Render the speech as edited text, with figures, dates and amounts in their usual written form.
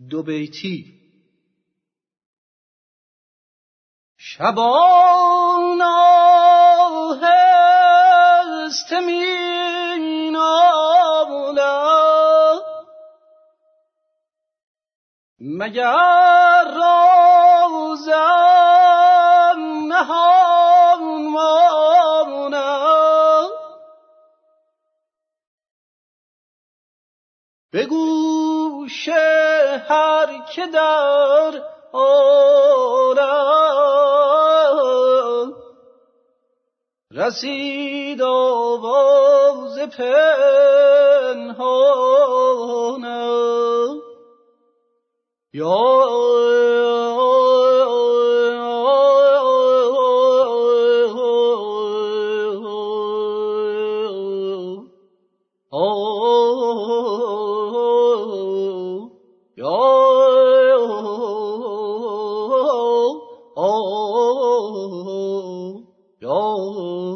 دو بیتی. شبان آهسته می نالد، مگر رازم نهان ماند. به گوش هر که در آرد، رسید آواز پنهانم. یا یا